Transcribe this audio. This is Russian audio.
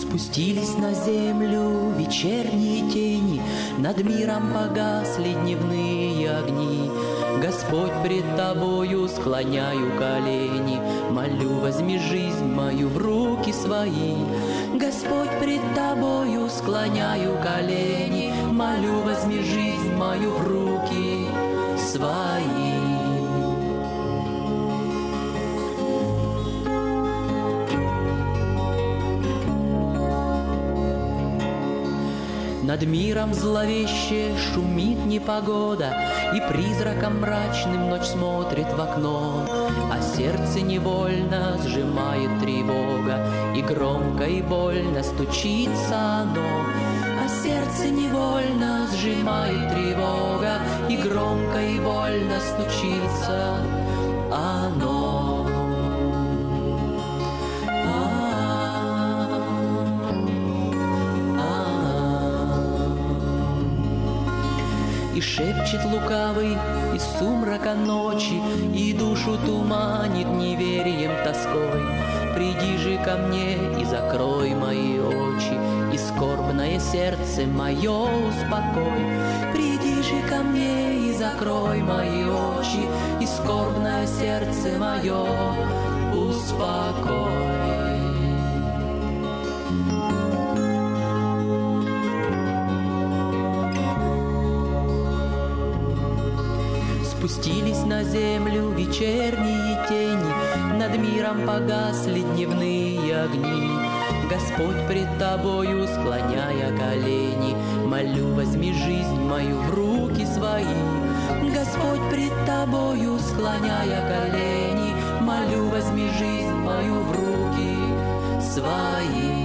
Спустились на землю вечерние тени, над миром погасли дневные огни. Господь, пред Тобою склоняю колени, молю, возьми жизнь мою в руки свои. Господь, пред Тобою склоняю колени, молю, возьми жизнь мою в руки свои. Над миром зловеще шумит непогода, и призраком мрачным ночь смотрит в окно, а сердце невольно сжимает тревога, и громко и больно стучится оно. А сердце невольно сжимает тревога, и громко и больно стучится оно. И шепчет лукавый из сумрака ночи, и душу туманит неверием тоской. Приди же ко мне и закрой мои очи, и скорбное сердце мое успокой. Приди же ко мне и закрой мои очи, и скорбное сердце мое успокой. Спустились на землю вечерние тени, над миром погасли дневные огни. Господь, пред Тобою склоняя колени, молю, возьми жизнь мою в руки свои. Господь, пред Тобою склоняя колени, молю, возьми жизнь мою в руки свои.